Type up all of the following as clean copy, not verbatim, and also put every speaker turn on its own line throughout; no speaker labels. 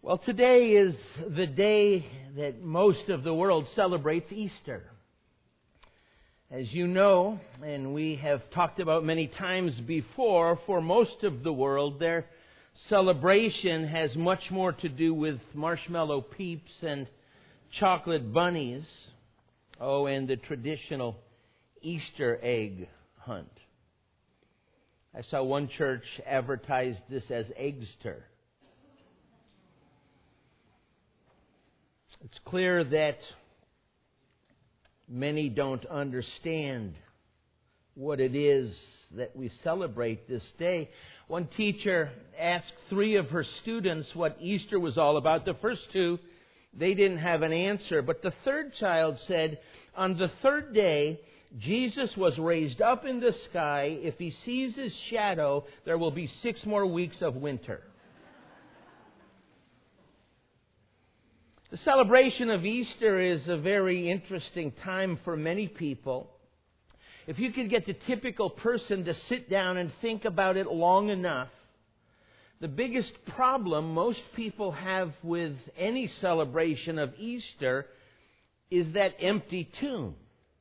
Well, today is the day that most of the world celebrates Easter. As you know, and we have talked about many times before, for most of the world, their celebration has much more to do with marshmallow peeps and chocolate bunnies. Oh, and the traditional Easter egg hunt. I saw one church advertise this as Eggster. It's clear that many don't understand what it is that we celebrate this day. One teacher asked 3 of her students what Easter was all about. The first 2, they didn't have an answer. But the third child said, on the third day, Jesus was raised up in the sky. If he sees his shadow, there will be 6 more weeks of winter. The celebration of Easter is a very interesting time for many people. If you could get the typical person to sit down and think about it long enough, the biggest problem most people have with any celebration of Easter is that empty tomb.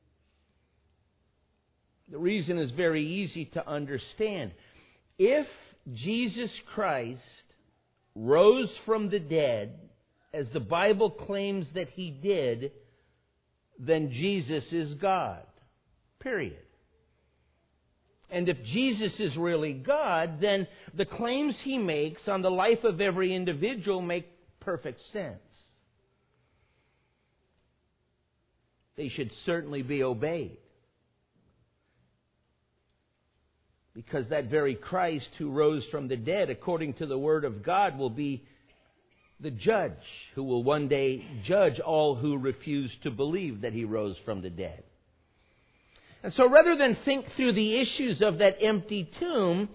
The reason is very easy to understand. If Jesus Christ rose from the dead, as the Bible claims that He did, then Jesus is God. Period. And if Jesus is really God, then the claims He makes on the life of every individual make perfect sense. They should certainly be obeyed. Because that very Christ who rose from the dead, according to the Word of God, will be the judge who will one day judge all who refuse to believe that He rose from the dead. And so rather than think through the issues of that empty tomb,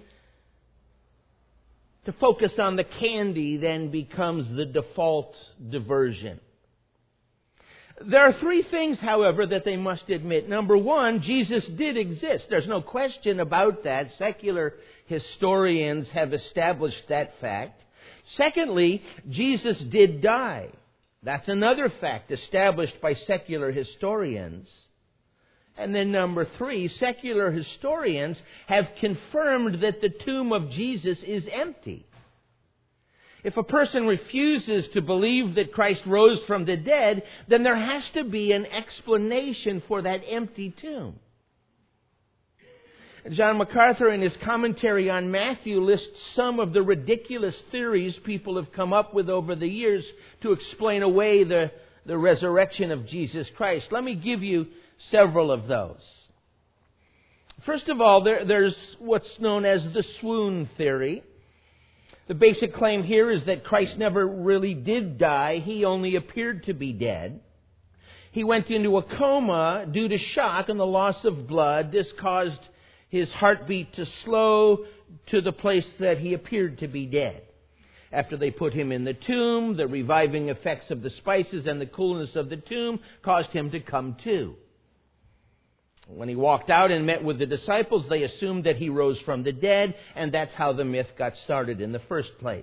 to focus on the candy then becomes the default diversion. There are 3 things, however, that they must admit. Number 1, Jesus did exist. There's no question about that. Secular historians have established that fact. Secondly, Jesus did die. That's another fact established by secular historians. And then number 3, secular historians have confirmed that the tomb of Jesus is empty. If a person refuses to believe that Christ rose from the dead, then there has to be an explanation for that empty tomb. John MacArthur, in his commentary on Matthew, lists some of the ridiculous theories people have come up with over the years to explain away the resurrection of Jesus Christ. Let me give you several of those. First of all, there's what's known as the swoon theory. The basic claim here is that Christ never really did die. He only appeared to be dead. He went into a coma due to shock and the loss of blood. This caused his heartbeat to slow to the place that he appeared to be dead. After they put him in the tomb, the reviving effects of the spices and the coolness of the tomb caused him to come to. When he walked out and met with the disciples, they assumed that he rose from the dead, and that's how the myth got started in the first place.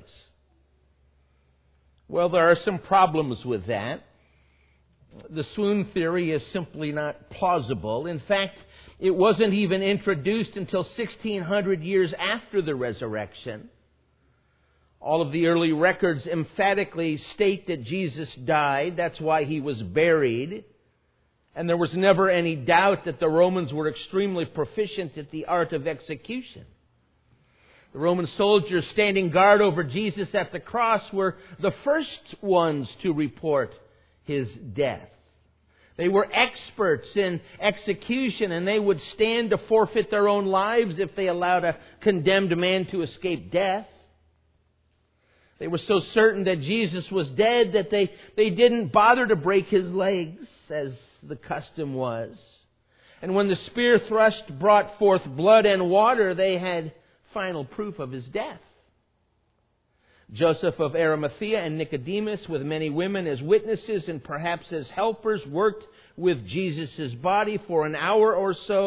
Well, there are some problems with that. The swoon theory is simply not plausible. In fact, it wasn't even introduced until 1,600 years after the resurrection. All of the early records emphatically state that Jesus died. That's why He was buried. And there was never any doubt that the Romans were extremely proficient at the art of execution. The Roman soldiers standing guard over Jesus at the cross were the first ones to report His death. They were experts in execution, and they would stand to forfeit their own lives if they allowed a condemned man to escape death. They were so certain that Jesus was dead that they didn't bother to break His legs, as the custom was. And when the spear thrust brought forth blood and water, they had final proof of His death. Joseph of Arimathea and Nicodemus, with many women as witnesses and perhaps as helpers, worked with Jesus' body for an hour or so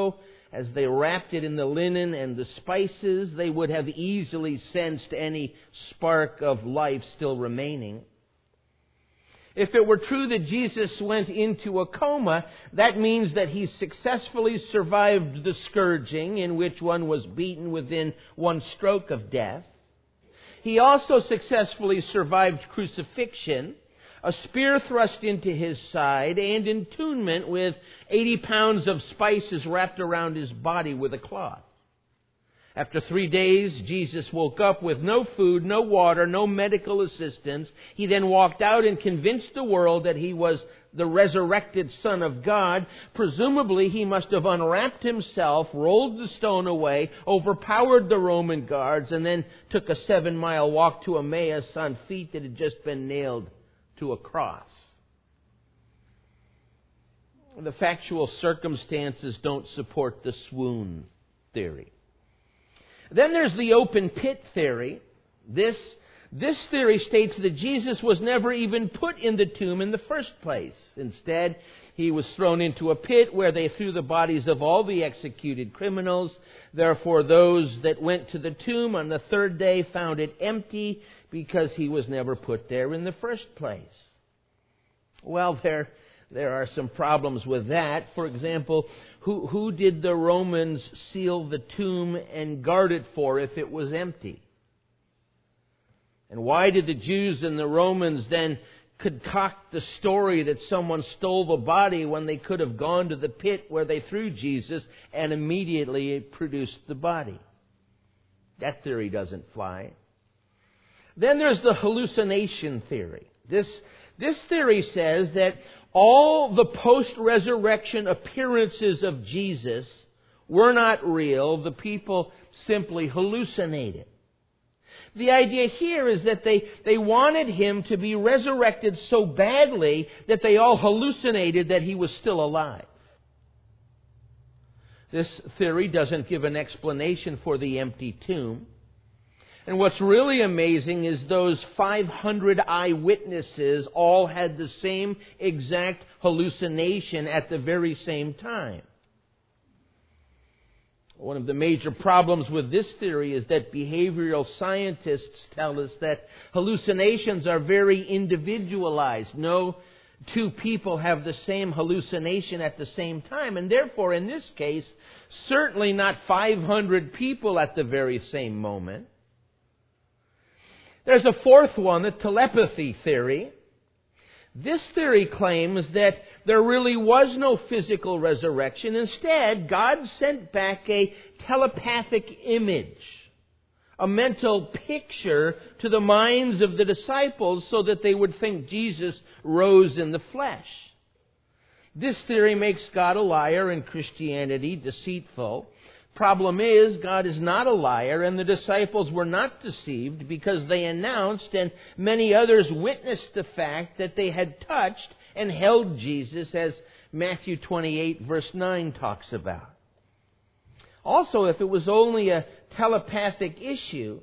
as they wrapped it in the linen and the spices, they would have easily sensed any spark of life still remaining. If it were true that Jesus went into a coma, that means that he successfully survived the scourging, in which one was beaten within one stroke of death. He also successfully survived crucifixion, a spear thrust into his side, and entombment with 80 pounds of spices wrapped around his body with a cloth. After 3 days, Jesus woke up with no food, no water, no medical assistance. He then walked out and convinced the world that he was the resurrected Son of God. Presumably, he must have unwrapped himself, rolled the stone away, overpowered the Roman guards, and then took a 7-mile walk to Emmaus on feet that had just been nailed to a cross. The factual circumstances don't support the swoon theory. Then there's the open pit theory. This theory states that Jesus was never even put in the tomb in the first place. Instead, he was thrown into a pit where they threw the bodies of all the executed criminals. Therefore, those that went to the tomb on the third day found it empty because he was never put there in the first place. Well, there are some problems with that. For example, who did the Romans seal the tomb and guard it for if it was empty? And why did the Jews and the Romans then concoct the story that someone stole the body when they could have gone to the pit where they threw Jesus and immediately produced the body? That theory doesn't fly. Then there's the hallucination theory. This theory says that all the post-resurrection appearances of Jesus were not real. The people simply hallucinated. The idea here is that they wanted him to be resurrected so badly that they all hallucinated that he was still alive. This theory doesn't give an explanation for the empty tomb. And what's really amazing is those 500 eyewitnesses all had the same exact hallucination at the very same time. One of the major problems with this theory is that behavioral scientists tell us that hallucinations are very individualized. No two people have the same hallucination at the same time. And therefore, in this case, certainly not 500 people at the very same moment. There's a fourth one, the telepathy theory. This theory claims that there really was no physical resurrection. Instead, God sent back a telepathic image, a mental picture to the minds of the disciples so that they would think Jesus rose in the flesh. This theory makes God a liar and Christianity deceitful. Problem is, God is not a liar, and the disciples were not deceived because they announced and many others witnessed the fact that they had touched and held Jesus, as Matthew 28 verse 9 talks about. Also, if it was only a telepathic issue,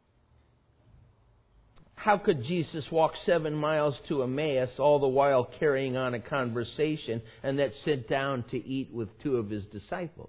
how could Jesus walk 7 miles to Emmaus all the while carrying on a conversation and then sit down to eat with two of his disciples?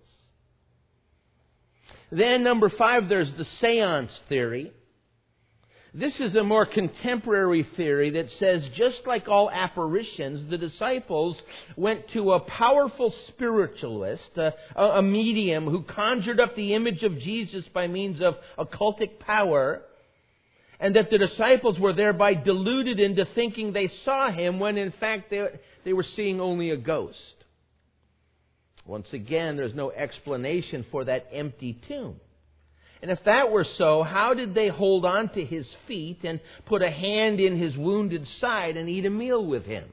Then, number 5, there's the seance theory. This is a more contemporary theory that says, just like all apparitions, the disciples went to a powerful spiritualist, a medium who conjured up the image of Jesus by means of occultic power, and that the disciples were thereby deluded into thinking they saw him when in fact they were seeing only a ghost. Once again, there's no explanation for that empty tomb. And if that were so, how did they hold on to his feet and put a hand in his wounded side and eat a meal with him?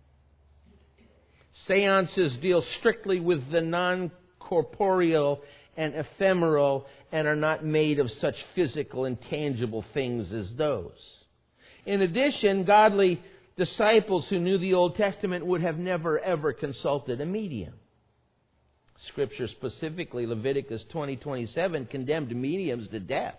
Seances deal strictly with the non-corporeal and ephemeral and are not made of such physical and tangible things as those. In addition, godly disciples who knew the Old Testament would have never ever consulted a medium. Scripture, specifically Leviticus 20:27, condemned mediums to death.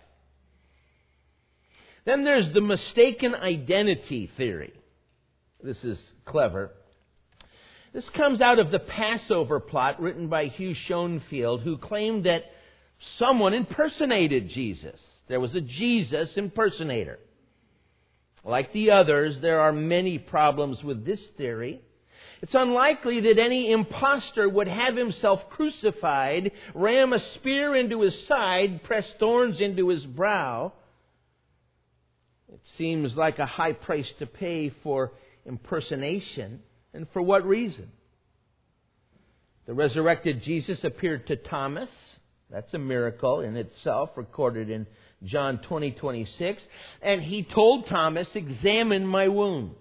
Then there's the mistaken identity theory. This is clever. This comes out of the Passover plot written by Hugh Schoenfield, who claimed that someone impersonated Jesus. There was a Jesus impersonator. Like the others, there are many problems with this theory. It's unlikely that any impostor would have himself crucified, ram a spear into his side, press thorns into his brow. It seems like a high price to pay for impersonation. And for what reason? The resurrected Jesus appeared to Thomas. That's a miracle in itself, recorded in John 20:26. And He told Thomas, "Examine my wounds."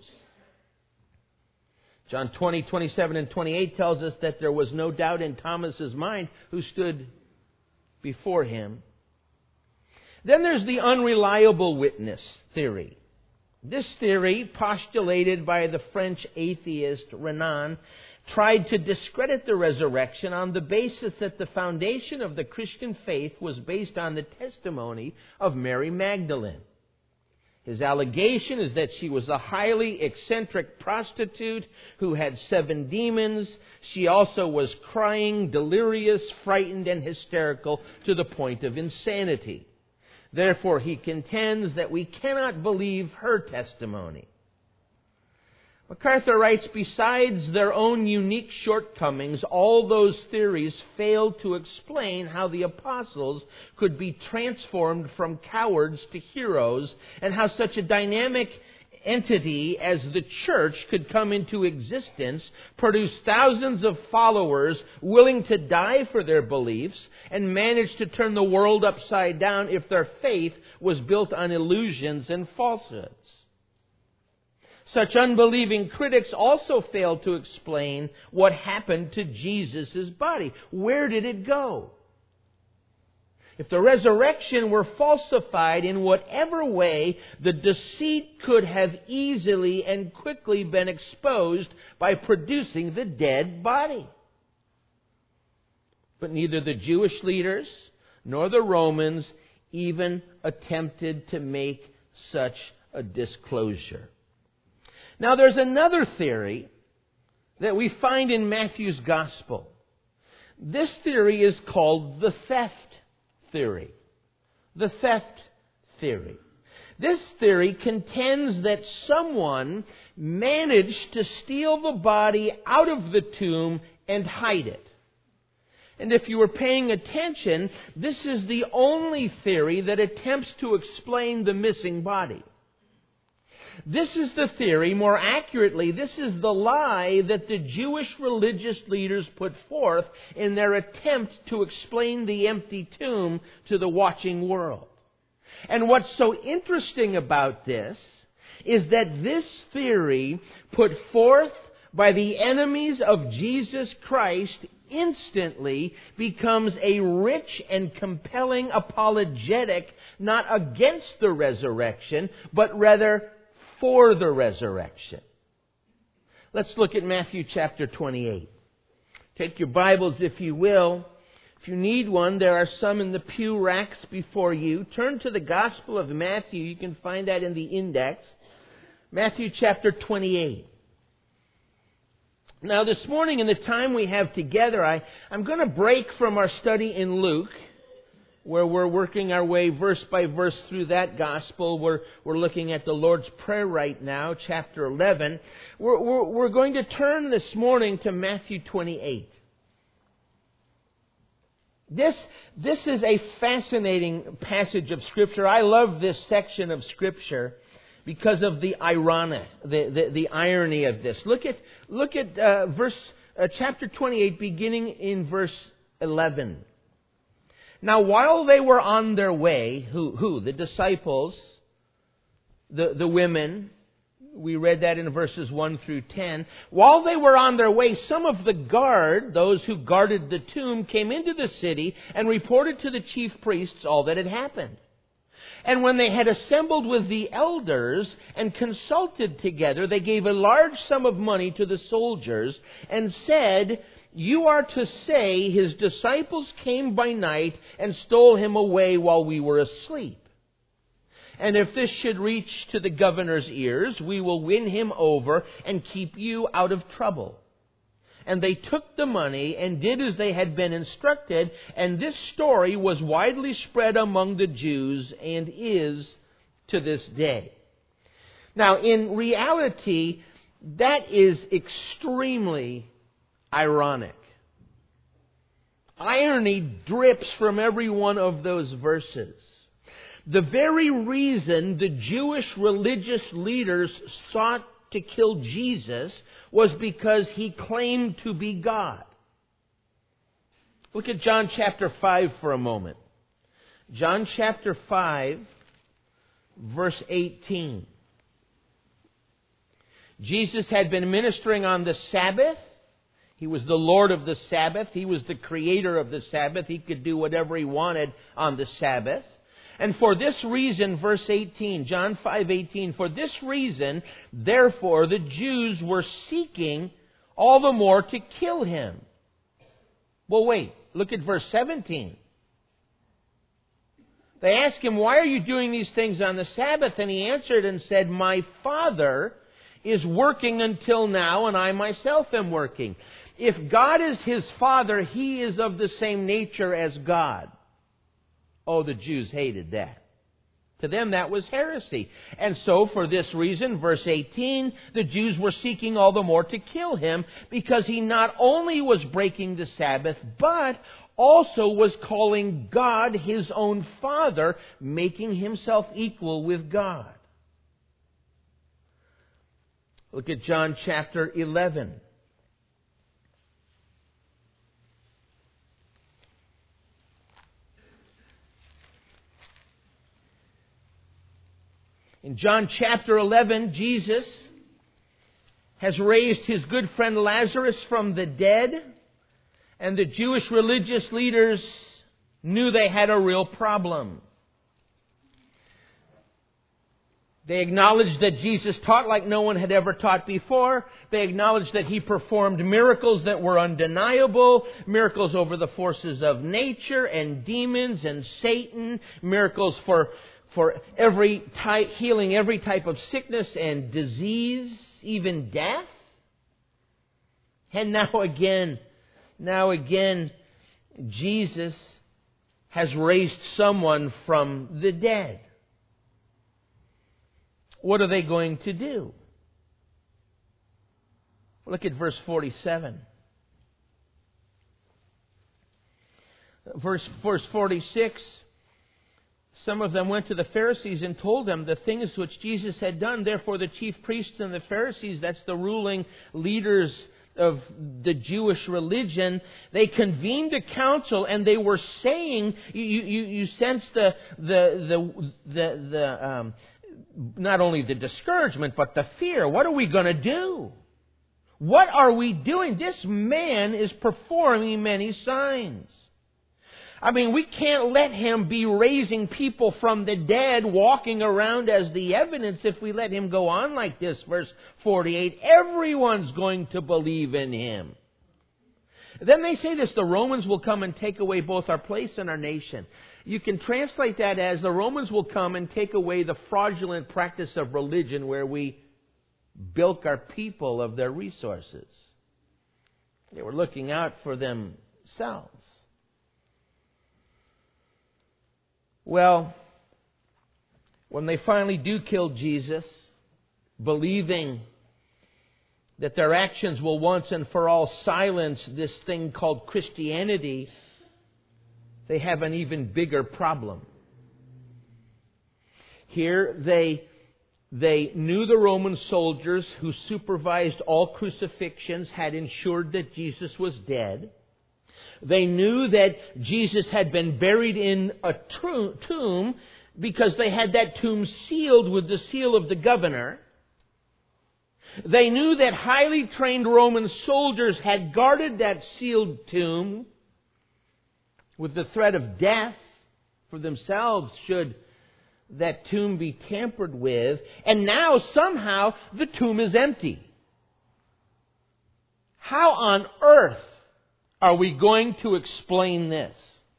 John 20:27 and 28 tells us that there was no doubt in Thomas's mind who stood before Him. Then there's the unreliable witness theory. This theory, postulated by the French atheist Renan, tried to discredit the resurrection on the basis that the foundation of the Christian faith was based on the testimony of Mary Magdalene. His allegation is that she was a highly eccentric prostitute who had 7 demons. She also was crying, delirious, frightened, and hysterical to the point of insanity. Therefore, he contends that we cannot believe her testimony. MacArthur writes, besides their own unique shortcomings, all those theories fail to explain how the apostles could be transformed from cowards to heroes, and how such a dynamic entity as the church could come into existence, produce thousands of followers willing to die for their beliefs, and manage to turn the world upside down if their faith was built on illusions and falsehoods. Such unbelieving critics also fail to explain what happened to Jesus' body. Where did it go? If the resurrection were falsified in whatever way, the deceit could have easily and quickly been exposed by producing the dead body. But neither the Jewish leaders nor the Romans even attempted to make such a disclosure. Now there's another theory that we find in Matthew's Gospel. This theory is called the theft theory. The theft theory. This theory contends that someone managed to steal the body out of the tomb and hide it. And if you were paying attention, this is the only theory that attempts to explain the missing body. This is the theory, more accurately, this is the lie that the Jewish religious leaders put forth in their attempt to explain the empty tomb to the watching world. And what's so interesting about this is that this theory, put forth by the enemies of Jesus Christ, instantly becomes a rich and compelling apologetic, not against the resurrection, but rather for the resurrection. Let's look at Matthew chapter 28. Take your Bibles, if you will. If you need one, there are some in the pew racks before you. Turn to the Gospel of Matthew. You can find that in the index. Matthew chapter 28. Now this morning, in the time we have together, I'm going to break from our study in Luke, where we're working our way verse by verse through that gospel. We're looking at the Lord's Prayer right now, chapter 11. We're going to turn this morning to Matthew 28. This is a fascinating passage of Scripture. I love this section of Scripture because of the irony of this. Look at chapter 28, beginning in verse 11. Now, while they were on their way, who? The disciples, the women, we read that in verses 1 through 10. While they were on their way, some of the guard, those who guarded the tomb, came into the city and reported to the chief priests all that had happened. And when they had assembled with the elders and consulted together, they gave a large sum of money to the soldiers and said, "You are to say, his disciples came by night and stole him away while we were asleep. And if this should reach to the governor's ears, we will win him over and keep you out of trouble." and they took the money and did as they had been instructed, and this story was widely spread among the Jews and is to this day. Now, in reality, that is extremely ironic. Irony drips from every one of those verses. The very reason the Jewish religious leaders sought to kill Jesus was because He claimed to be God. Look at John chapter 5 for a moment. John chapter 5, verse 18. Jesus had been ministering on the Sabbath. He was the Lord of the Sabbath. He was the creator of the Sabbath. He could do whatever He wanted on the Sabbath. And for this reason, verse 18, John 5:18, for this reason, therefore, the Jews were seeking all the more to kill Him. Well, wait. Look at verse 17. They asked Him, why are you doing these things on the Sabbath? And He answered and said, my Father is working until now, and I myself am working. If God is His Father, He is of the same nature as God. Oh, the Jews hated that. To them, that was heresy. And so, for this reason, verse 18, the Jews were seeking all the more to kill Him because He not only was breaking the Sabbath, but also was calling God His own Father, making Himself equal with God. Look at John chapter 11. In John chapter 11, Jesus has raised His good friend Lazarus from the dead, and the Jewish religious leaders knew they had a real problem. They acknowledged that Jesus taught like no one had ever taught before. They acknowledged that He performed miracles that were undeniable, miracles over the forces of nature and demons and Satan, miracles for every type, healing every type of sickness and disease, even death. And now again, Jesus has raised someone from the dead. What are they going to do? Look at verse 47. Verse 46. Some of them went to the Pharisees and told them the things which Jesus had done. Therefore the chief priests and the Pharisees, that's the ruling leaders of the Jewish religion, they convened a council and they were saying, you sense not only the discouragement but the fear. What are we going to do? What are we doing? This man is performing many signs. I mean, we can't let Him be raising people from the dead, walking around as the evidence if we let Him go on like this. Verse 48, everyone's going to believe in Him. Then they say this, the Romans will come and take away both our place and our nation. You can translate that as the Romans will come and take away the fraudulent practice of religion where we bilk our people of their resources. They were looking out for themselves. Well, when they finally do kill Jesus, believing that their actions will once and for all silence this thing called Christianity, they have an even bigger problem. Here they knew the Roman soldiers who supervised all crucifixions had ensured that Jesus was dead. They knew that Jesus had been buried in a tomb because they had that tomb sealed with the seal of the governor. They knew that highly trained Roman soldiers had guarded that sealed tomb with the threat of death for themselves should that tomb be tampered with. And now somehow the tomb is empty. How on earth are we going to explain this?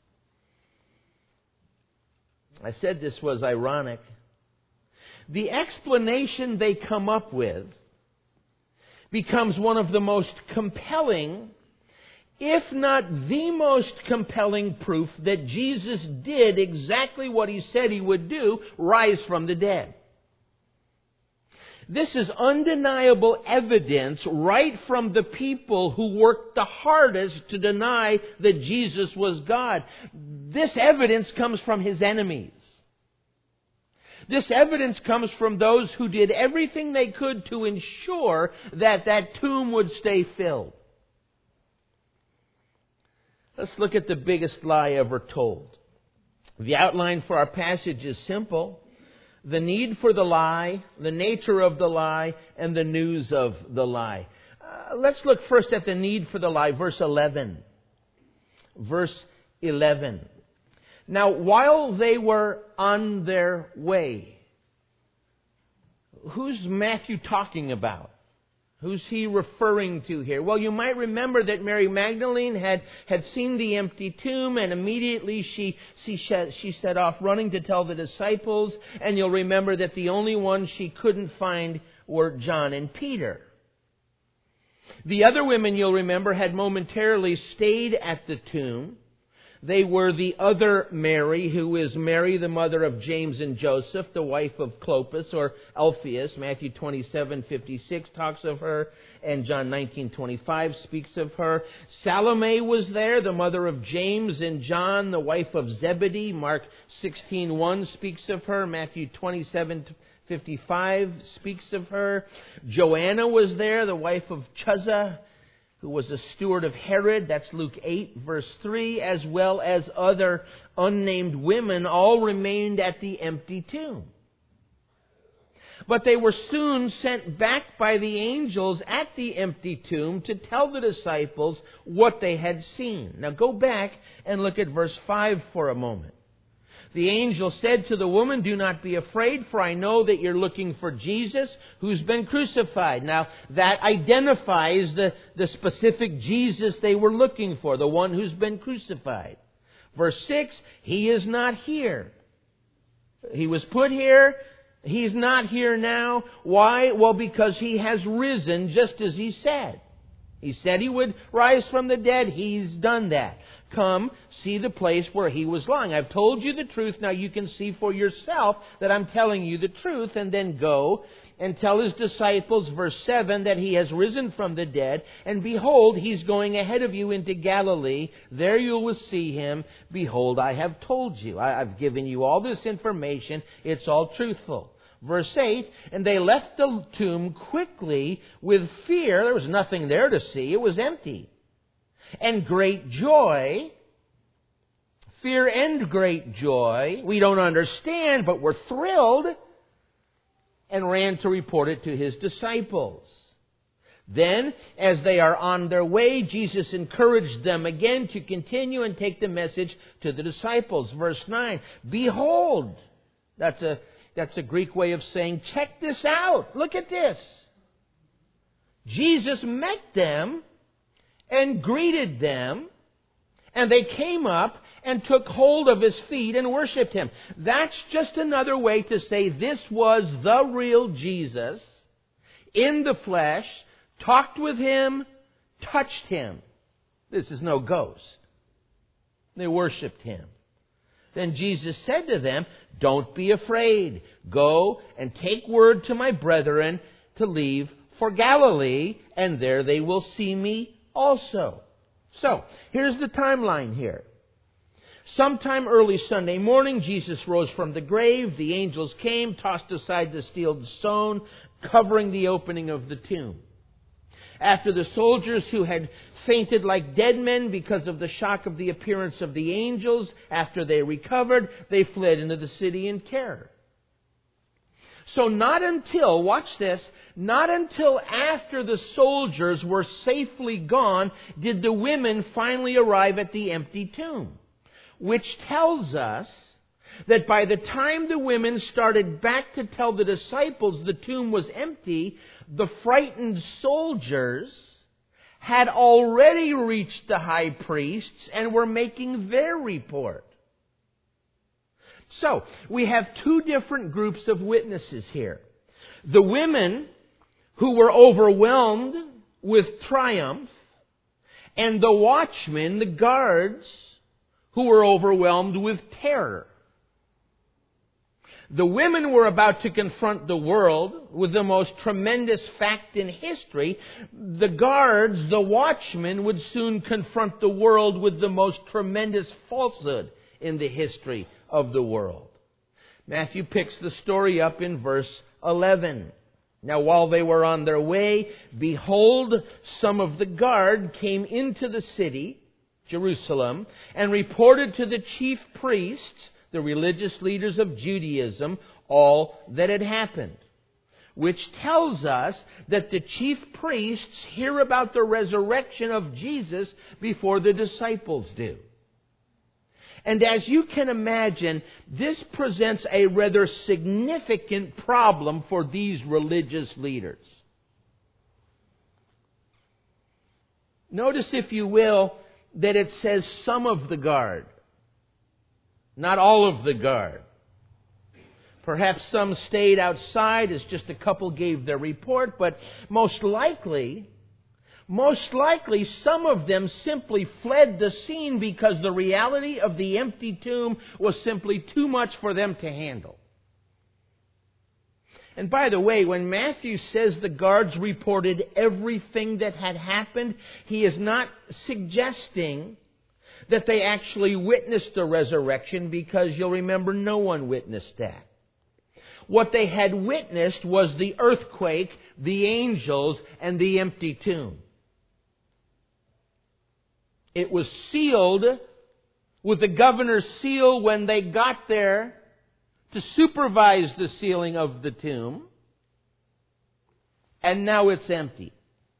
I said this was ironic. The explanation they come up with becomes one of the most compelling, if not the most compelling proof that Jesus did exactly what He said He would do, rise from the dead. This is undeniable evidence right from the people who worked the hardest to deny that Jesus was God. This evidence comes from His enemies. This evidence comes from those who did everything they could to ensure that that tomb would stay filled. Let's look at the biggest lie ever told. The outline for our passage is simple. The need for the lie, the nature of the lie, and the news of the lie. Let's look first at the need for the lie, verse 11. Verse 11. Now, while they were on their way, who's Matthew talking about? Who's he referring to here? Well, you might remember that Mary Magdalene had seen the empty tomb, and immediately she set off running to tell the disciples. And you'll remember that the only ones she couldn't find were John and Peter. The other women, you'll remember, had momentarily stayed at the tomb. They were the other Mary, who is Mary, the mother of James and Joseph, the wife of Clopas or Alphaeus. Matthew 27:56 talks of her, and John 19:25 speaks of her. Salome was there, the mother of James and John, the wife of Zebedee. Mark 16:1 speaks of her. Matthew 27:55 speaks of her. Joanna was there, the wife of Chuza, who was a steward of Herod. That's Luke 8, verse 3, as well as other unnamed women, all remained at the empty tomb. But they were soon sent back by the angels at the empty tomb to tell the disciples what they had seen. Now go back and look at verse 5 for a moment. The angel said to the woman, "Do not be afraid, for I know that you're looking for Jesus who's been crucified." Now, that identifies the specific Jesus they were looking for, the one who's been crucified. Verse 6, He is not here. He was put here. He's not here now. Why? Well, because He has risen just as He said. He said He would rise from the dead. He's done that. Come, see the place where He was lying. I've told you the truth. Now you can see for yourself that I'm telling you the truth. And then go and tell His disciples, verse 7, that He has risen from the dead. And behold, He's going ahead of you into Galilee. There you will see Him. Behold, I have told you. I've given you all this information. It's all truthful. Verse 8, and they left the tomb quickly with fear. There was nothing there to see. It was empty. And great joy. Fear and great joy. We don't understand, but we're thrilled. And ran to report it to His disciples. Then, as they are on their way, Jesus encouraged them again to continue and take the message to the disciples. Verse 9, behold. That's a Greek way of saying, check this out. Look at this. Jesus met them and greeted them, and they came up and took hold of His feet and worshipped Him. That's just another way to say this was the real Jesus in the flesh, talked with Him, touched Him. This is no ghost. They worshipped Him. Then Jesus said to them, don't be afraid. Go and take word to my brethren to leave for Galilee, and there they will see me also. So, here's the timeline here. Sometime early Sunday morning, Jesus rose from the grave. The angels came, tossed aside the steel stone, covering the opening of the tomb. After the soldiers who had fainted like dead men because of the shock of the appearance of the angels, after they recovered, they fled into the city in terror. So not until, watch this, not until after the soldiers were safely gone did the women finally arrive at the empty tomb. Which tells us that by the time the women started back to tell the disciples the tomb was empty, the frightened soldiers had already reached the high priests and were making their report. So, we have two different groups of witnesses here. The women who were overwhelmed with triumph, and the watchmen, the guards, who were overwhelmed with terror. The women were about to confront the world with the most tremendous fact in history. The guards, the watchmen, would soon confront the world with the most tremendous falsehood in the history of the world. Matthew picks the story up in verse 11. Now, while they were on their way, behold, some of the guard came into the city, Jerusalem, and reported to the chief priests, the religious leaders of Judaism, all that had happened. Which tells us that the chief priests hear about the resurrection of Jesus before the disciples do. And as you can imagine, this presents a rather significant problem for these religious leaders. Notice, if you will, that it says some of the guard. Not all of the guard. Perhaps some stayed outside as just a couple gave their report, but most likely some of them simply fled the scene because the reality of the empty tomb was simply too much for them to handle. And by the way, when Matthew says the guards reported everything that had happened, he is not suggesting that they actually witnessed the resurrection, because you'll remember no one witnessed that. What they had witnessed was the earthquake, the angels, and the empty tomb. It was sealed with the governor's seal when they got there to supervise the sealing of the tomb. And now it's empty.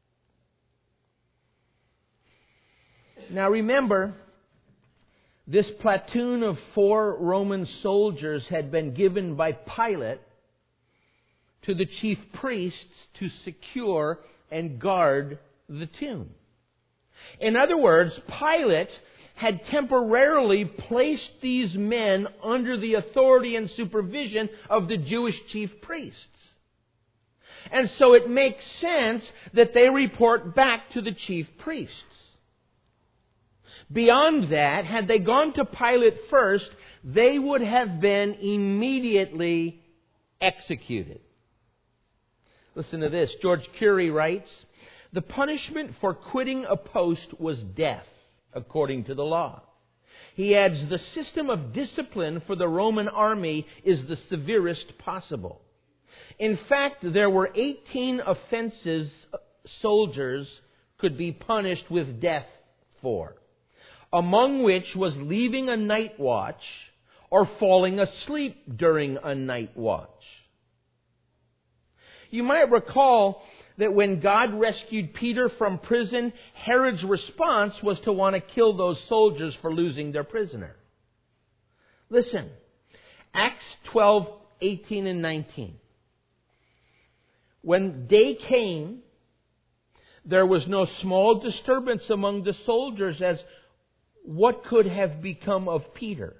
Now remember, this platoon of 4 Roman soldiers had been given by Pilate to the chief priests to secure and guard the tomb. In other words, Pilate had temporarily placed these men under the authority and supervision of the Jewish chief priests. And so it makes sense that they report back to the chief priests. Beyond that, had they gone to Pilate first, they would have been immediately executed. Listen to this. George Curie writes, "The punishment for quitting a post was death, according to the law." He adds, "The system of discipline for the Roman army is the severest possible. In fact, there were 18 offenses soldiers could be punished with death for, among which was leaving a night watch or falling asleep during a night watch." You might recall that when God rescued Peter from prison, Herod's response was to want to kill those soldiers for losing their prisoner. Listen, Acts 12:18 and 19. When day came, there was no small disturbance among the soldiers as what could have become of Peter.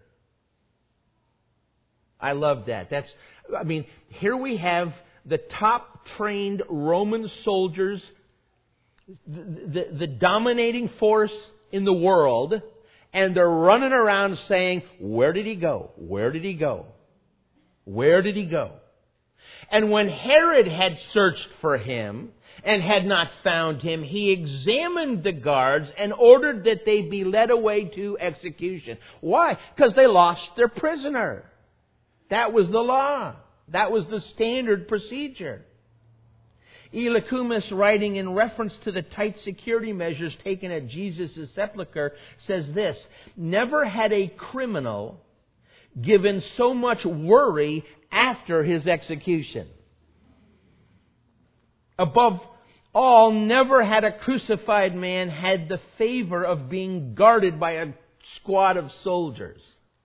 I love that. Here we have the top trained Roman soldiers, the dominating force in the world, and they're running around saying, "Where did he go? Where did he go? Where did he go?" And when Herod had searched for him and had not found him, he examined the guards and ordered that they be led away to execution. Why? Because they lost their prisoner. That was the law. That was the standard procedure. Elicumus, writing in reference to the tight security measures taken at Jesus' sepulchre, says this: "Never had a criminal given so much worry after his execution. Above all, never had a crucified man had the favor of being guarded by a squad of soldiers."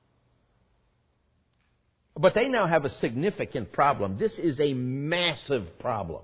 But they now have a significant problem. This is a massive problem.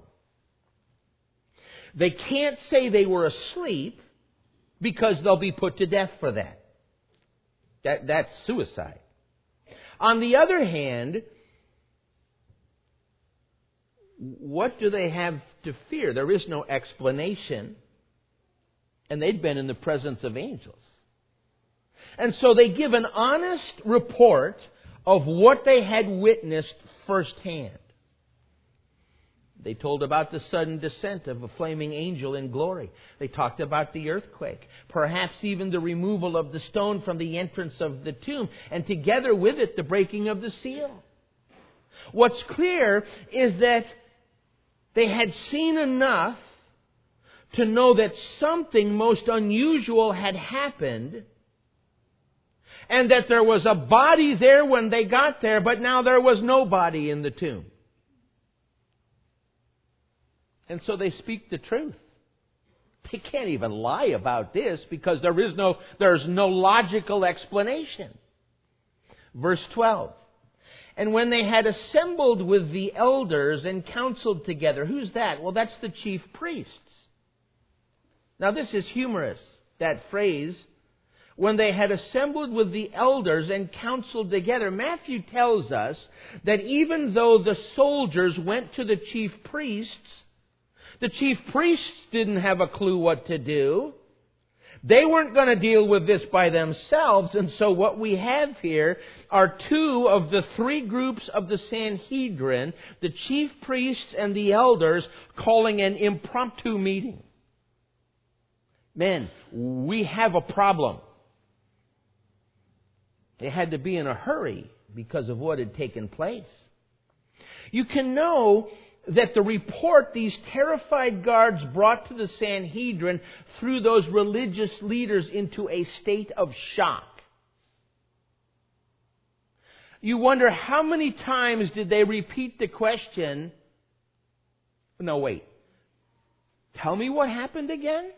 They can't say they were asleep because they'll be put to death for that. That's suicide. On the other hand, what do they have to fear? There is no explanation. And they'd been in the presence of angels. And so they give an honest report of what they had witnessed firsthand. They told about the sudden descent of a flaming angel in glory. They talked about the earthquake, perhaps even the removal of the stone from the entrance of the tomb, and together with it, the breaking of the seal. What's clear is that they had seen enough to know that something most unusual had happened, and that there was a body there when they got there, but now there was no body in the tomb. And so they speak the truth. They can't even lie about this because there's no logical explanation. Verse 12. And when they had assembled with the elders and counseled together. Who's that? Well, that's the chief priests. Now this is humorous, that phrase. When they had assembled with the elders and counseled together. Matthew tells us that even though the soldiers went to the chief priests didn't have a clue what to do. They weren't going to deal with this by themselves. And so what we have here are two of the three groups of the Sanhedrin, the chief priests and the elders, calling an impromptu meeting. Men, we have a problem. They had to be in a hurry because of what had taken place. You can know that the report these terrified guards brought to the Sanhedrin threw those religious leaders into a state of shock. You wonder how many times did they repeat the question, no, wait, tell me what happened again?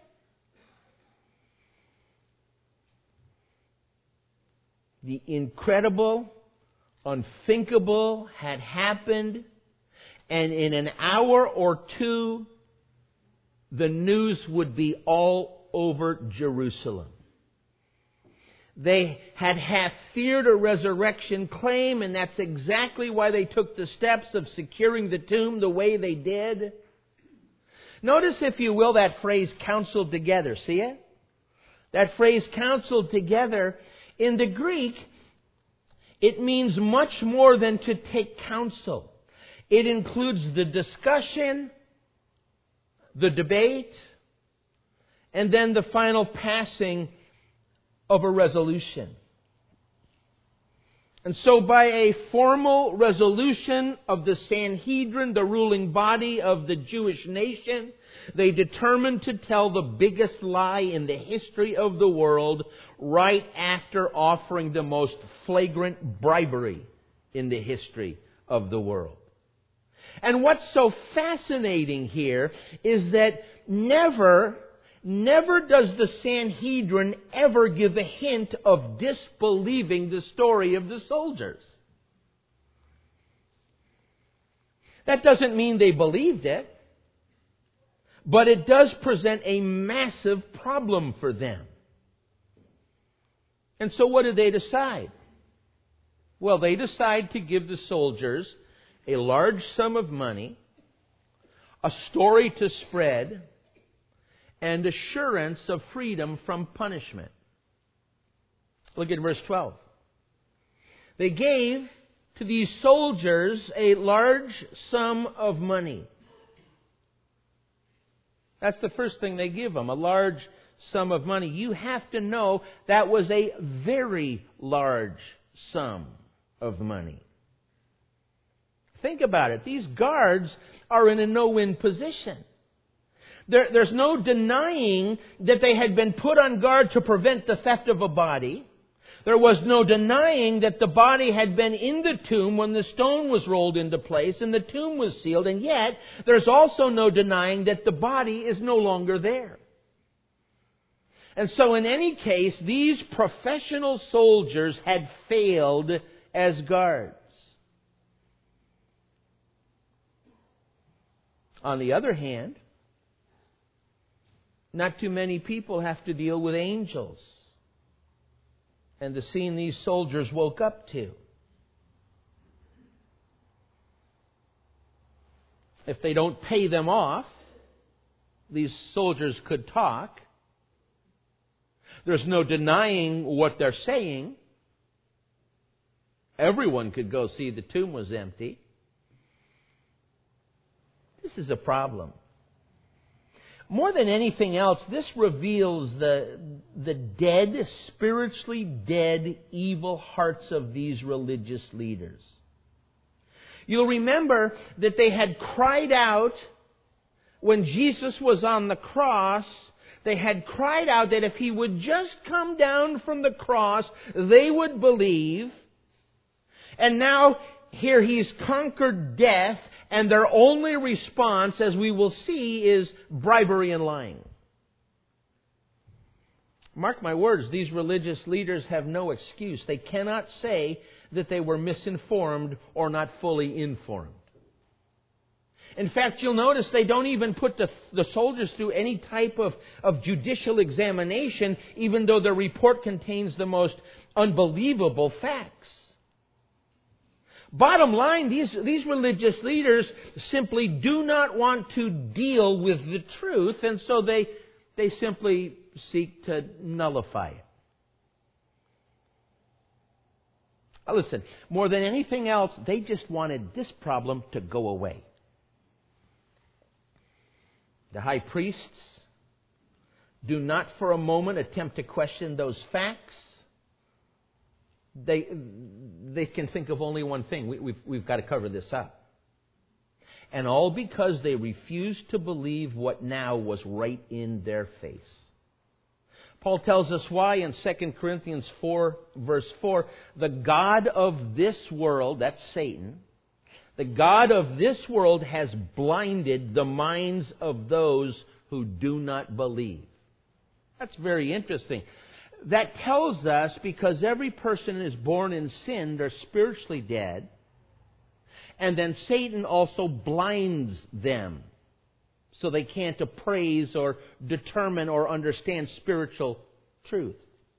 The incredible, unthinkable had happened. And in an hour or two, the news would be all over Jerusalem. They had half feared a resurrection claim, and that's exactly why they took the steps of securing the tomb the way they did. Notice, if you will, that phrase, counseled together. See it? That phrase, counseled together, in the Greek, it means much more than to take counsel. It includes the discussion, the debate, and then the final passing of a resolution. And so by a formal resolution of the Sanhedrin, the ruling body of the Jewish nation, they determined to tell the biggest lie in the history of the world right after offering the most flagrant bribery in the history of the world. And what's so fascinating here is that never does the Sanhedrin ever give a hint of disbelieving the story of the soldiers. That doesn't mean they believed it, but it does present a massive problem for them. And so what do they decide? Well, they decide to give the soldiers a large sum of money, a story to spread, and assurance of freedom from punishment. Look at verse 12. They gave to these soldiers a large sum of money. That's the first thing they give them, a large sum of money. You have to know that was a very large sum of money. Think about it. These guards are in a no-win position. There's no denying that they had been put on guard to prevent the theft of a body. There was no denying that the body had been in the tomb when the stone was rolled into place and the tomb was sealed. And yet, there's also no denying that the body is no longer there. And so in any case, these professional soldiers had failed as guards. On the other hand, not too many people have to deal with angels. And the scene these soldiers woke up to. If they don't pay them off, these soldiers could talk. There's no denying what they're saying. Everyone could go see the tomb was empty. This is a problem. More than anything else, this reveals the dead, spiritually dead, evil hearts of these religious leaders. You'll remember that they had cried out when Jesus was on the cross. They had cried out that if He would just come down from the cross, they would believe. And now here He's conquered death, and their only response, as we will see, is bribery and lying. Mark my words, these religious leaders have no excuse. They cannot say that they were misinformed or not fully informed. In fact, you'll notice they don't even put the soldiers through any type of judicial examination, even though the report contains the most unbelievable facts. Bottom line, these religious leaders simply do not want to deal with the truth, and so they simply seek to nullify it. Now listen, more than anything else, they just wanted this problem to go away. The high priests do not for a moment attempt to question those facts. They can think of only one thing. We've got to cover this up. And all because they refused to believe what now was right in their face. Paul tells us why in 2 Corinthians 4, verse 4, the God of this world, that's Satan, the God of this world has blinded the minds of those who do not believe. That's very interesting. That tells us because every person is born in sin, they're spiritually dead. And then Satan also blinds them so they can't appraise or determine or understand spiritual truth.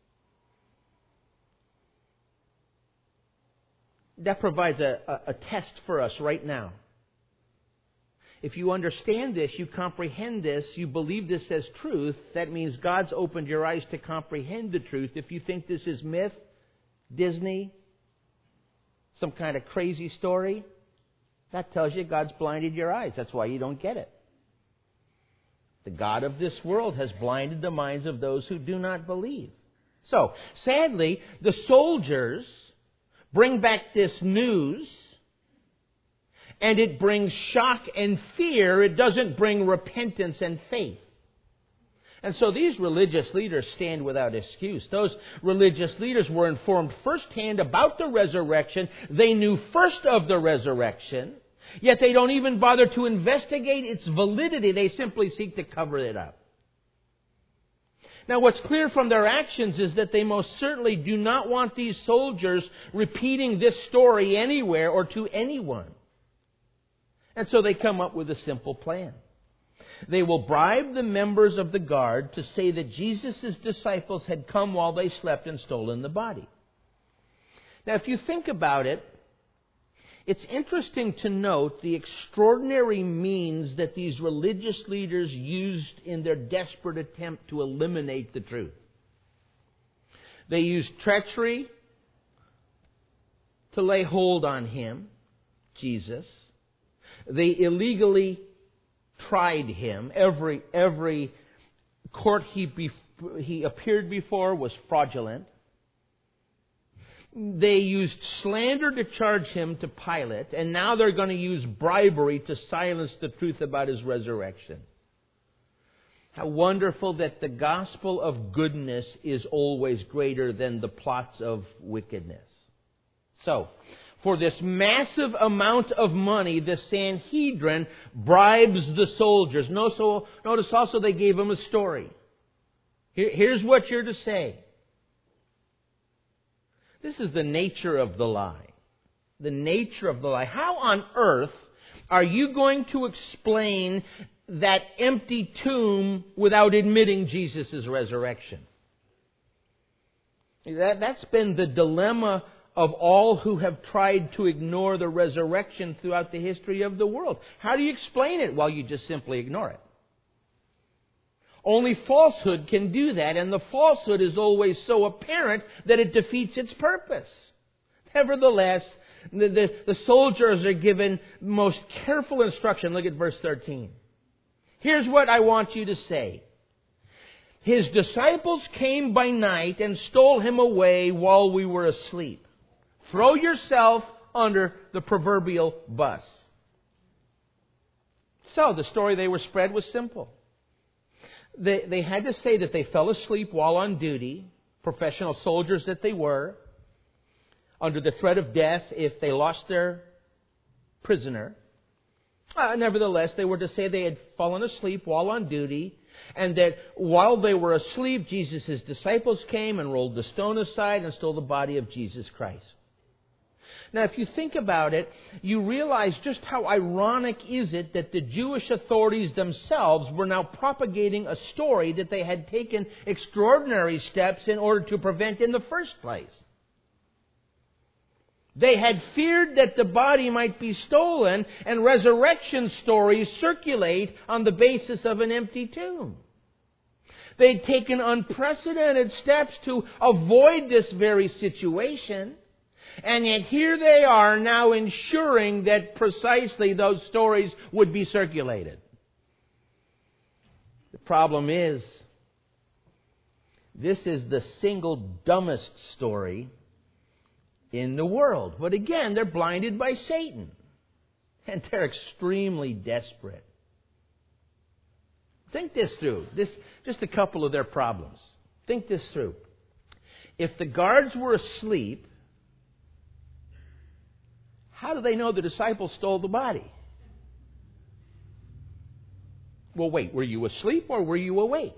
That provides a test for us right now. If you understand this, you comprehend this, you believe this as truth, that means God's opened your eyes to comprehend the truth. If you think this is myth, Disney, some kind of crazy story, that tells you God's blinded your eyes. That's why you don't get it. The God of this world has blinded the minds of those who do not believe. So, sadly, the soldiers bring back this news, and it brings shock and fear. It doesn't bring repentance and faith. And so these religious leaders stand without excuse. Those religious leaders were informed firsthand about the resurrection. They knew first of the resurrection, yet they don't even bother to investigate its validity. They simply seek to cover it up. Now, what's clear from their actions is that they most certainly do not want these soldiers repeating this story anywhere or to anyone. And so they come up with a simple plan. They will bribe the members of the guard to say that Jesus' disciples had come while they slept and stolen the body. Now, if you think about it, it's interesting to note the extraordinary means that these religious leaders used in their desperate attempt to eliminate the truth. They used treachery to lay hold on Him, Jesus. They illegally tried Him. Every court he appeared before was fraudulent. They used slander to charge Him to Pilate, and now they're going to use bribery to silence the truth about His resurrection. How wonderful that the gospel of goodness is always greater than the plots of wickedness. So, for this massive amount of money, the Sanhedrin bribes the soldiers. Notice also they gave them a story. Here's what you're to say. This is the nature of the lie. The nature of the lie. How on earth are you going to explain that empty tomb without admitting Jesus' resurrection? That's been the dilemma of all who have tried to ignore the resurrection throughout the history of the world. How do you explain it? Well, you just simply ignore it. Only falsehood can do that, and the falsehood is always so apparent that it defeats its purpose. Nevertheless, the soldiers are given most careful instruction. Look at verse 13. Here's what I want you to say. His disciples came by night and stole him away while we were asleep. Throw yourself under the proverbial bus. So the story they were spread was simple. They had to say that they fell asleep while on duty, professional soldiers that they were, under the threat of death if they lost their prisoner. Nevertheless, they were to say they had fallen asleep while on duty, and that while they were asleep, Jesus' disciples came and rolled the stone aside and stole the body of Jesus Christ. Now, if you think about it, you realize just how ironic is it that the Jewish authorities themselves were now propagating a story that they had taken extraordinary steps in order to prevent in the first place. They had feared that the body might be stolen, and resurrection stories circulate on the basis of an empty tomb. They'd taken unprecedented steps to avoid this very situation, and yet here they are now ensuring that precisely those stories would be circulated. The problem is, this is the single dumbest story in the world. But again, they're blinded by Satan. And they're extremely desperate. Think this through. Just a couple of their problems. Think this through. If the guards were asleep, how do they know the disciples stole the body? Well, wait, were you asleep or were you awake?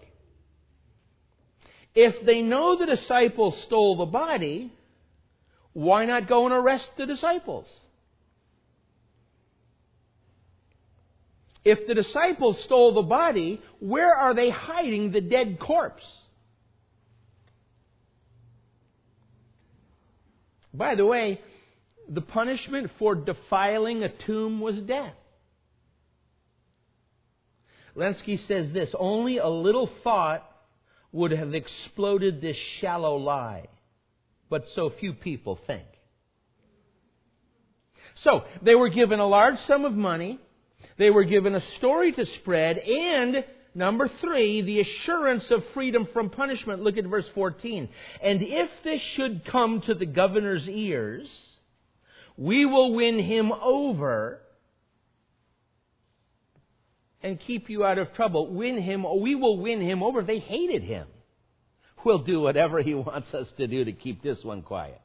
If they know the disciples stole the body, why not go and arrest the disciples? If the disciples stole the body, where are they hiding the dead corpse? By the way, the punishment for defiling a tomb was death. Lenski says this, only a little thought would have exploded this shallow lie, but so few people think. So, they were given a large sum of money, they were given a story to spread, and number 3, the assurance of freedom from punishment. Look at verse 14. And if this should come to the governor's ears, we will win him over and keep you out of trouble. We will win him over. They hated him. We'll do whatever he wants us to do to keep this one quiet.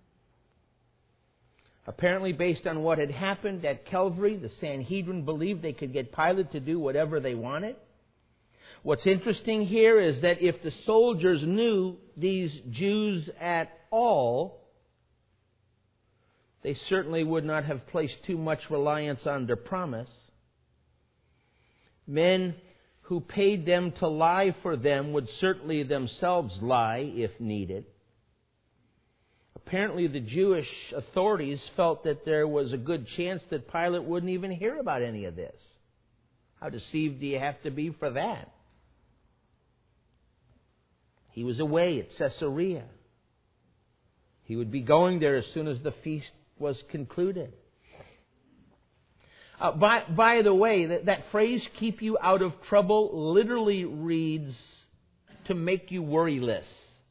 Apparently, based on what had happened at Calvary, the Sanhedrin believed they could get Pilate to do whatever they wanted. What's interesting here is that if the soldiers knew these Jews at all, they certainly would not have placed too much reliance on their promise. Men who paid them to lie for them would certainly themselves lie if needed. Apparently, the Jewish authorities felt that there was a good chance that Pilate wouldn't even hear about any of this. How deceived do you have to be for that? He was away at Caesarea. He would be going there as soon as the feast was concluded. By the way, that phrase, keep you out of trouble, literally reads, to make you worryless.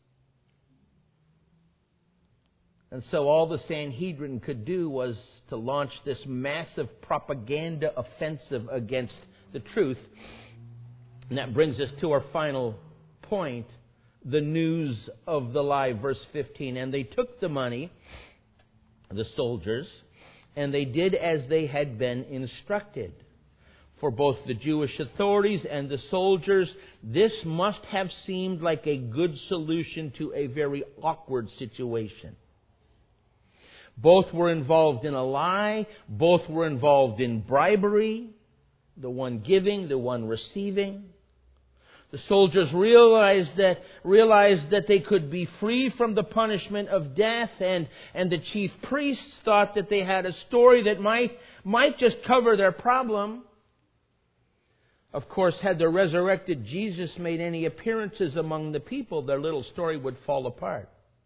And so all the Sanhedrin could do was to launch this massive propaganda offensive against the truth. And that brings us to our final point, the news of the lie, verse 15. And they took the money, the soldiers, and they did as they had been instructed. For both the Jewish authorities and the soldiers, this must have seemed like a good solution to a very awkward situation. Both were involved in a lie. Both were involved in bribery. The one giving, the one receiving. The soldiers realized that they could be free from the punishment of death, and the chief priests thought that they had a story that might just cover their problem. Of course, had the resurrected Jesus made any appearances among the people, their little story would fall apart.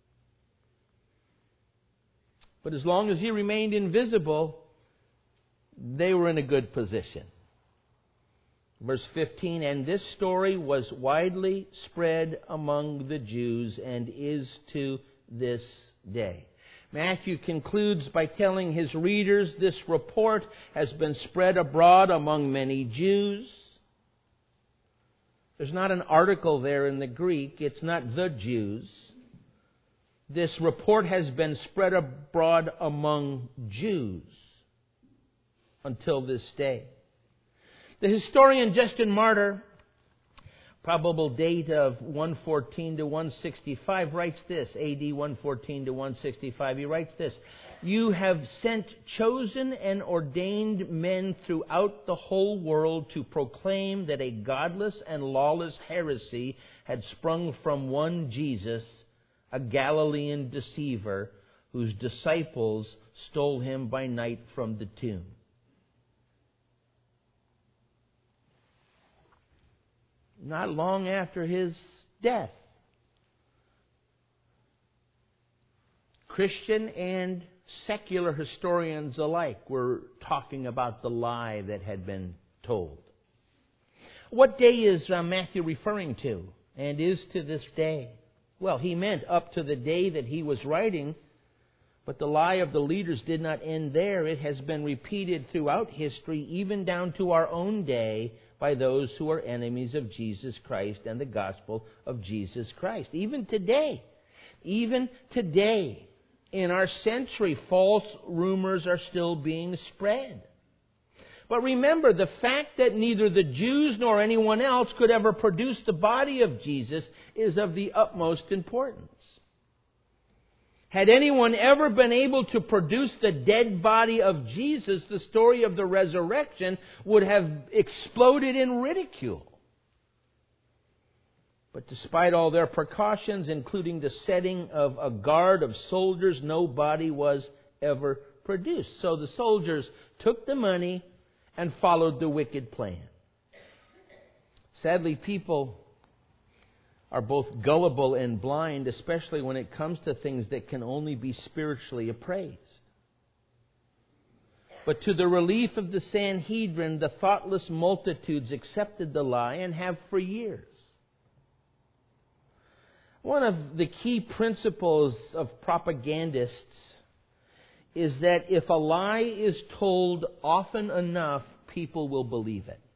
But as long as He remained invisible, they were in a good position. Verse 15, and this story was widely spread among the Jews and is to this day. Matthew concludes by telling his readers this report has been spread abroad among many Jews. There's not an article there in the Greek. It's not the Jews. This report has been spread abroad among Jews until this day. The historian Justin Martyr, probable date of 114 to 165, writes this, AD 114 to 165. He writes this, you have sent chosen and ordained men throughout the whole world to proclaim that a godless and lawless heresy had sprung from one Jesus, a Galilean deceiver, whose disciples stole him by night from the tomb. Not long after his death, Christian and secular historians alike were talking about the lie that had been told. What day is Matthew referring to, and is to this day? Well, he meant up to the day that he was writing, but the lie of the leaders did not end there. It has been repeated throughout history, even down to our own day, by those who are enemies of Jesus Christ and the gospel of Jesus Christ. Even today, in our century, false rumors are still being spread. But remember, the fact that neither the Jews nor anyone else could ever produce the body of Jesus is of the utmost importance. Had anyone ever been able to produce the dead body of Jesus, the story of the resurrection would have exploded in ridicule. But despite all their precautions, including the setting of a guard of soldiers, no body was ever produced. So the soldiers took the money and followed the wicked plan. Sadly, people are both gullible and blind, especially when it comes to things that can only be spiritually appraised. But to the relief of the Sanhedrin, the thoughtless multitudes accepted the lie and have for years. One of the key principles of propagandists is that if a lie is told often enough, people will believe it.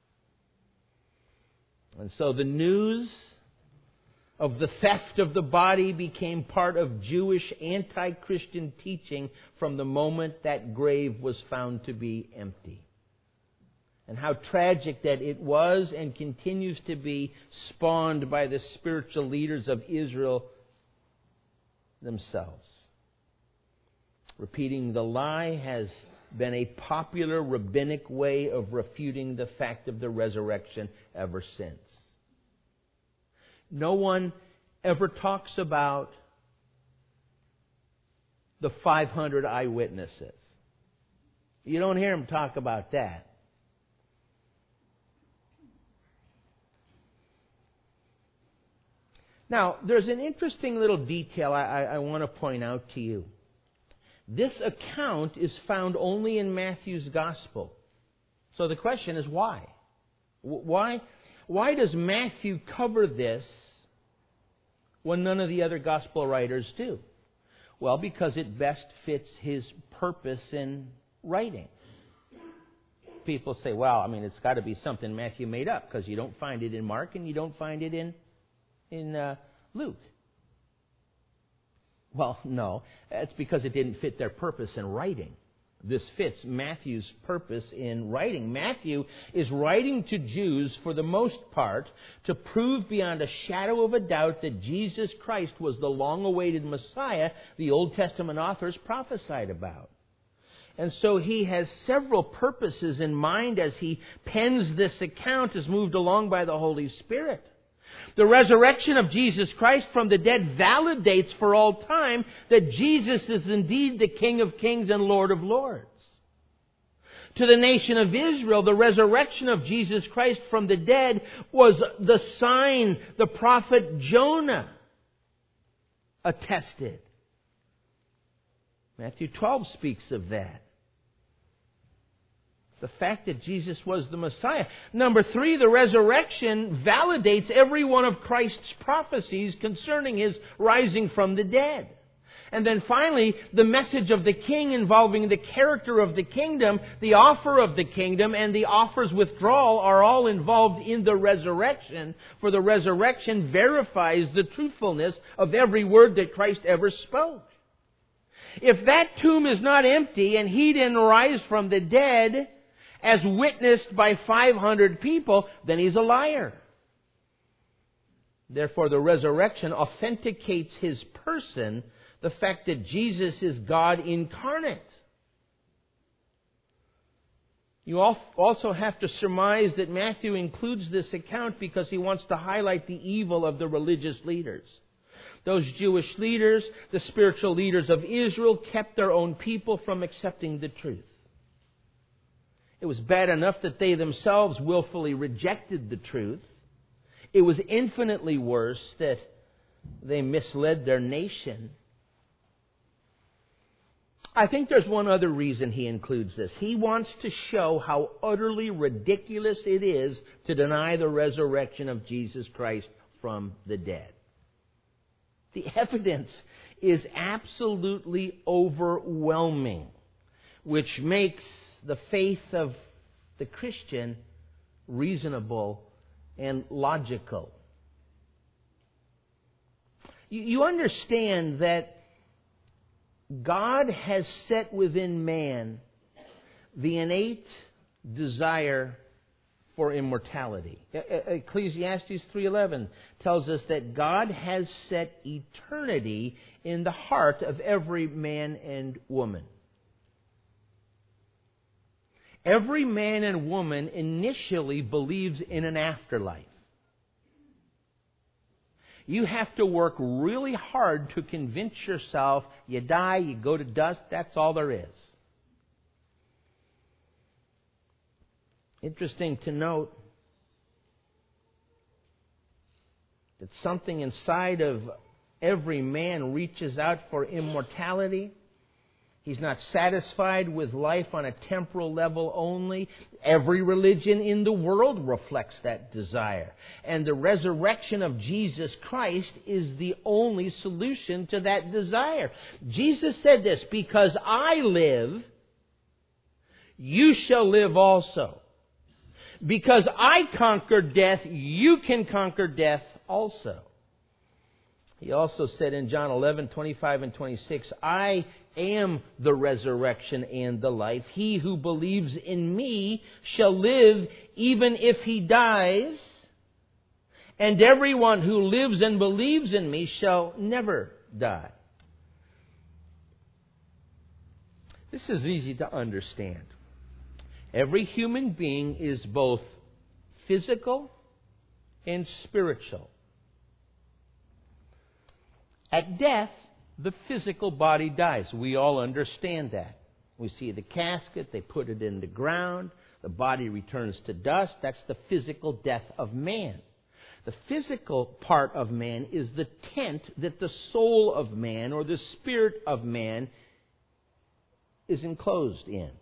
And so the news of the theft of the body became part of Jewish anti-Christian teaching from the moment that grave was found to be empty. And how tragic that it was and continues to be, spawned by the spiritual leaders of Israel themselves. Repeating the lie has been a popular rabbinic way of refuting the fact of the resurrection ever since. No one ever talks about the 500 eyewitnesses. You don't hear them talk about that. Now, there's an interesting little detail I want to point out to you. This account is found only in Matthew's Gospel. So the question is why? Why does Matthew cover this when none of the other Gospel writers do? Well, because it best fits his purpose in writing. People say, well, it's got to be something Matthew made up, because you don't find it in Mark and you don't find it in Luke. Well, no. That's because it didn't fit their purpose in writing. This fits Matthew's purpose in writing. Matthew is writing to Jews, for the most part, to prove beyond a shadow of a doubt that Jesus Christ was the long-awaited Messiah the Old Testament authors prophesied about. And so he has several purposes in mind as he pens this account as moved along by the Holy Spirit. The resurrection of Jesus Christ from the dead validates for all time that Jesus is indeed the King of Kings and Lord of Lords. To the nation of Israel, the resurrection of Jesus Christ from the dead was the sign the prophet Jonah attested. Matthew 12 speaks of that. The fact that Jesus was the Messiah. Number 3, the resurrection validates every one of Christ's prophecies concerning His rising from the dead. And then finally, the message of the King involving the character of the kingdom, the offer of the kingdom, and the offer's withdrawal are all involved in the resurrection. For the resurrection verifies the truthfulness of every word that Christ ever spoke. If that tomb is not empty and He didn't rise from the dead, as witnessed by 500 people, then He's a liar. Therefore, the resurrection authenticates His person, the fact that Jesus is God incarnate. You also have to surmise that Matthew includes this account because he wants to highlight the evil of the religious leaders. Those Jewish leaders, the spiritual leaders of Israel, kept their own people from accepting the truth. It was bad enough that they themselves willfully rejected the truth. It was infinitely worse that they misled their nation. I think there's one other reason he includes this. He wants to show how utterly ridiculous it is to deny the resurrection of Jesus Christ from the dead. The evidence is absolutely overwhelming, which makes the faith of the Christian reasonable and logical. You understand that God has set within man the innate desire for immortality. Ecclesiastes 3:11 tells us that God has set eternity in the heart of every man and woman. Every man and woman initially believes in an afterlife. You have to work really hard to convince yourself you die, you go to dust, that's all there is. Interesting to note that something inside of every man reaches out for immortality. He's not satisfied with life on a temporal level only. Every religion in the world reflects that desire. And the resurrection of Jesus Christ is the only solution to that desire. Jesus said this, "Because I live, you shall live also. Because I conquered death, you can conquer death also." He also said in John 11:25 and 26, "I am the resurrection and the life. He who believes in me shall live even if he dies, and everyone who lives and believes in me shall never die." This is easy to understand. Every human being is both physical and spiritual. At death, the physical body dies. We all understand that. We see the casket, they put it in the ground, the body returns to dust. That's the physical death of man. The physical part of man is the tent that the soul of man or the spirit of man is enclosed in.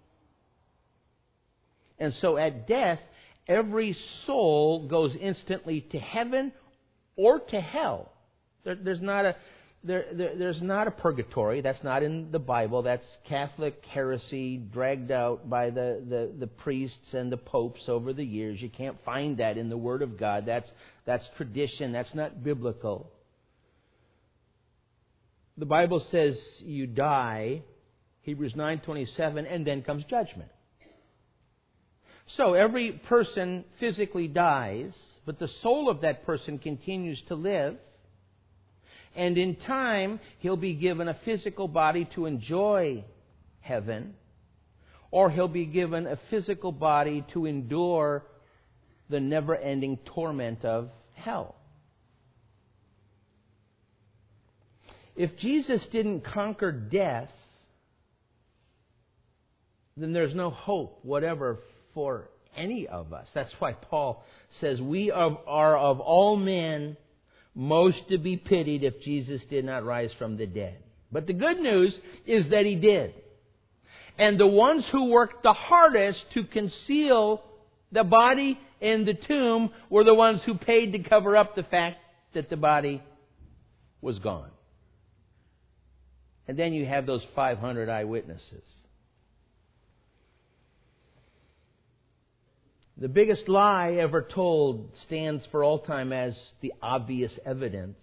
And so at death, every soul goes instantly to heaven or to hell. There's not a purgatory. That's not in the Bible. That's Catholic heresy dragged out by the priests and the popes over the years. You can't find that in the Word of God. That's tradition. That's not biblical. The Bible says you die, Hebrews 9:27, and then comes judgment. So every person physically dies, but the soul of that person continues to live. And in time, he'll be given a physical body to enjoy heaven. or he'll be given a physical body to endure the never-ending torment of hell. If Jesus didn't conquer death, then there's no hope whatever for any of us. That's why Paul says we are of all men most to be pitied if Jesus did not rise from the dead. But the good news is that He did. And the ones who worked the hardest to conceal the body in the tomb were the ones who paid to cover up the fact that the body was gone. And then you have those 500 eyewitnesses. The biggest lie ever told stands for all time as the obvious evidence.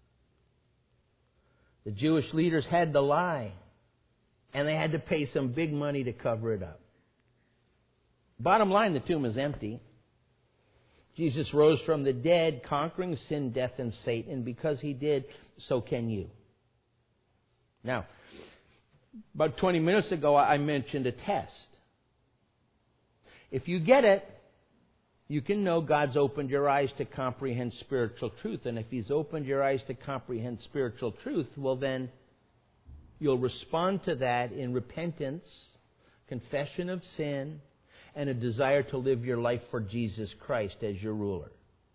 The Jewish leaders had to lie, and they had to pay some big money to cover it up. Bottom line, the tomb is empty. Jesus rose from the dead, conquering sin, death, and Satan. Because He did, so can you. Now, about 20 minutes ago, I mentioned a test. If you get it, you can know God's opened your eyes to comprehend spiritual truth. And if He's opened your eyes to comprehend spiritual truth, well then, you'll respond to that in repentance, confession of sin, and a desire to live your life for Jesus Christ as your ruler.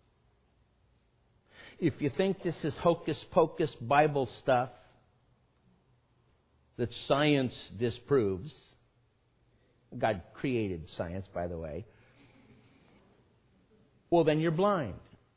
If you think this is hocus-pocus Bible stuff that science disproves, God created science, by the way, well, then you're blind.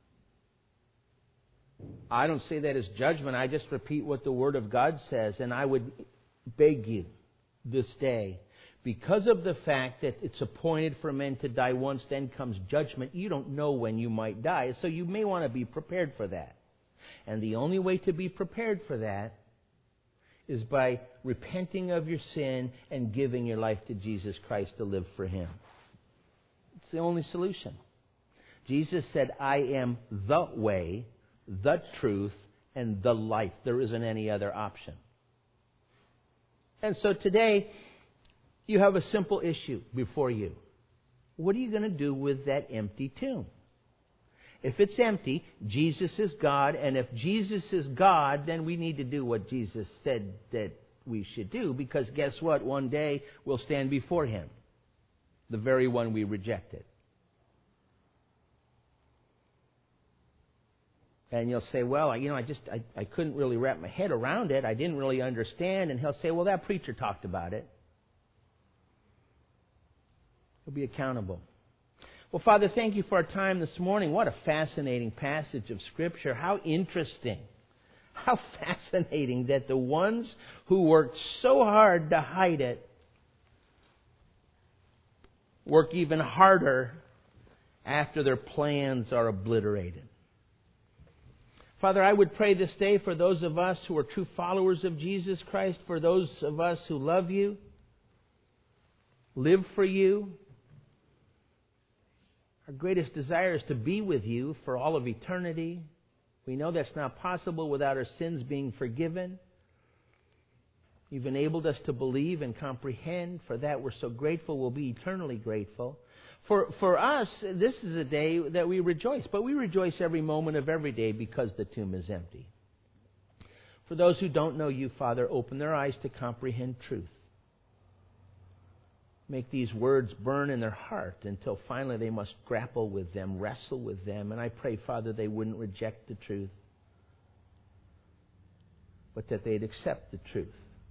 I don't say that as judgment. I just repeat what the Word of God says. And I would beg you this day, because of the fact that it's appointed for men to die once, then comes judgment, you don't know when you might die. So you may want to be prepared for that. And the only way to be prepared for that is by repenting of your sin and giving your life to Jesus Christ to live for Him. It's the only solution. Jesus said, I am the way, the truth, and the life. There isn't any other option. And so today, you have a simple issue before you. What are you going to do with that empty tomb? If it's empty, Jesus is God, and if Jesus is God, then we need to do what Jesus said that we should do, because guess what? One day we'll stand before Him, the very one we rejected. And you'll say, well, I couldn't really wrap my head around it. I didn't really understand. And He'll say, well, that preacher talked about it. He'll be accountable. Well, Father, thank You for our time this morning. What a fascinating passage of Scripture. How interesting. How fascinating that the ones who worked so hard to hide it work even harder after their plans are obliterated. Father, I would pray this day for those of us who are true followers of Jesus Christ, for those of us who love You, live for You. Our greatest desire is to be with You for all of eternity. We know that's not possible without our sins being forgiven. You've enabled us to believe and comprehend. For that, we're so grateful. We'll be eternally grateful. For us, this is a day that we rejoice. But we rejoice every moment of every day because the tomb is empty. For those who don't know You, Father, open their eyes to comprehend truth. Make these words burn in their heart until finally they must grapple with them, wrestle with them. And I pray, Father, they wouldn't reject the truth, but that they'd accept the truth.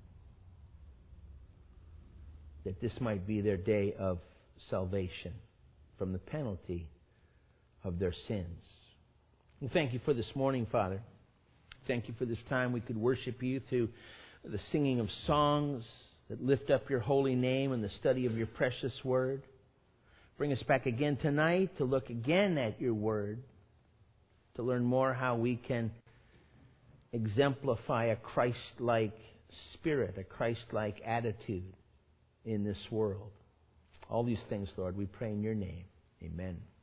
That this might be their day of salvation from the penalty of their sins. And thank You for this morning, Father. Thank You for this time we could worship You through the singing of songs that lift up Your holy name and the study of Your precious word. Bring us back again tonight to look again at Your word, to learn more how we can exemplify a Christ-like spirit, a Christ-like attitude in this world. All these things, Lord, we pray in Your name. Amen.